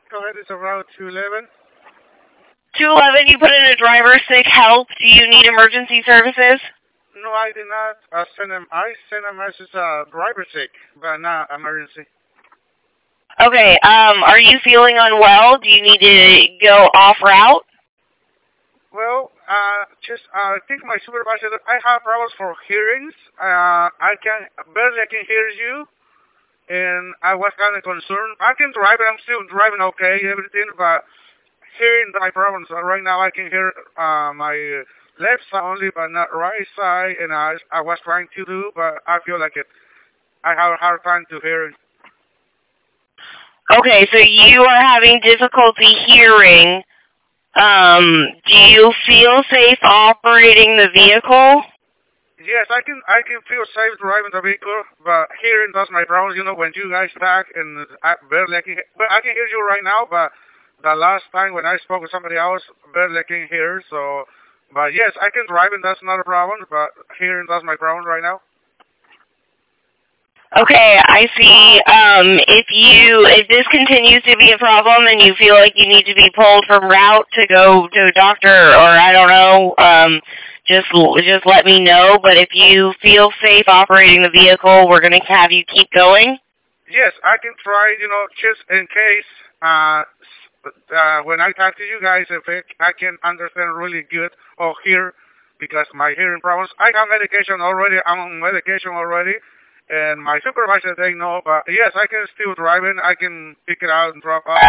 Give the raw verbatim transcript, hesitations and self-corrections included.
Go ahead, it's around two eleven. two eleven, you put in a driver sick help. Do you need emergency services? No, I did not uh, send him. I sent a message, uh, driver sick, but not emergency. Okay, um, are you feeling unwell? Do you need to go off route? Well, uh, just, uh, I think my supervisor, I have problems for hearings. Uh, I can, barely I can hear you, and I was kind of concerned. I can drive, I'm still driving okay, everything, but hearing my problems. Uh, right now I can hear, uh, my left side only, but not right side, and I, I was trying to do, but I feel like it, I have a hard time to hear it. Okay, so you are having difficulty hearing. Um, do you feel safe operating the vehicle? Yes, I can I can feel safe driving the vehicle, but hearing does my problems. You know, when you guys back and I barely I can, hear, but I can hear you right now. But the last time when I spoke with somebody else, barely I can hear. So, but yes, I can drive and that's not a problem. But hearing does my problem right now. Okay, I see. Um, if you if this continues to be a problem and you feel like you need to be pulled from route to go to a doctor or I don't know, um, just just let me know. But if you feel safe operating the vehicle, we're gonna have you keep going. Yes, I can try. You know, just in case. Uh, uh, when I talk to you guys, if it, I can understand really good or hear, because my hearing problems. I have medication already. I'm on medication already. And my supervisor, they know, but yes, I can still drive in. I can pick it out and drop off.